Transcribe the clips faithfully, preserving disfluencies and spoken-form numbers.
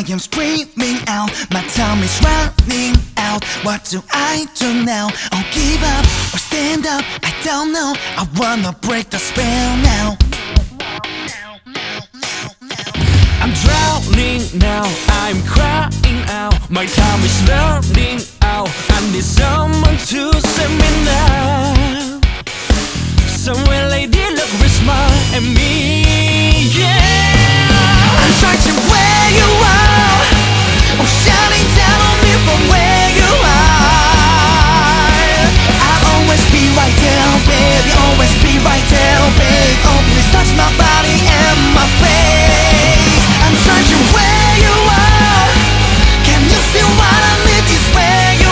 am screaming out, my time is running out. What do I do now? I'll give up or stand up, I don't know. I wanna break the spell now. I'm drowning now, I'm crying out. My time is running out. I need someone to save me now. Somewhere lady look with smile at me, yeah. I'm searching where you are, oh shining down on me from where you are. I'll always be right there, baby, always be right there, babe. Oh please touch my body and my face. I'm searching where you are, can you see what I need is where you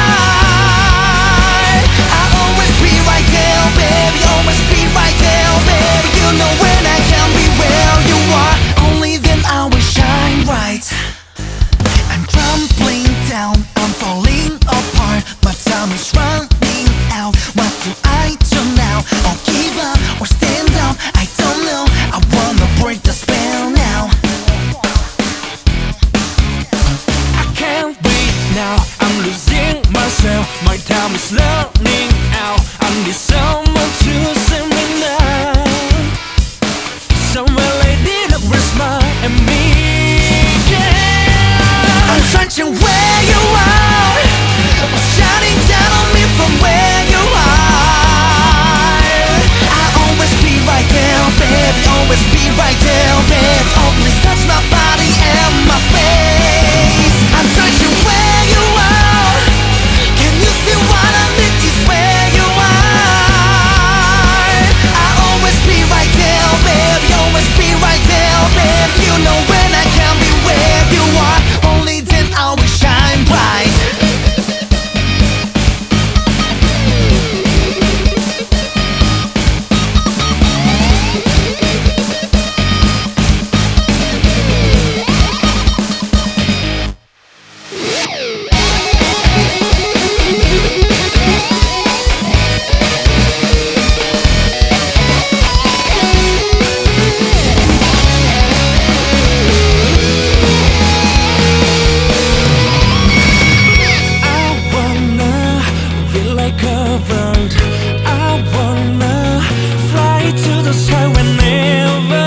are. I'll always be right there, baby, always be right there, baby. You know when I can be where you are, only then I will shine bright. I'm crumbling down, I'm falling apart. My time is running out. What do I do now? I'll give up or stand up, I don't know. I wanna break the spell now. I can't wait now, I'm losing myself. My time is running out. I need someone to save me now. Somewhere lady look with smile at me, yeah. I'm searching where you are, oh, shining down on me from where you are. I'll always be right there, baby, always be right there, baby. Oh please touch my body and my face. I'm searching where you are, can you see what I need is where you are. I'll always be right there, baby, always be right there, baby. You know when I can be where you are, only then I will shine bright. I wanna fly to the sky whenever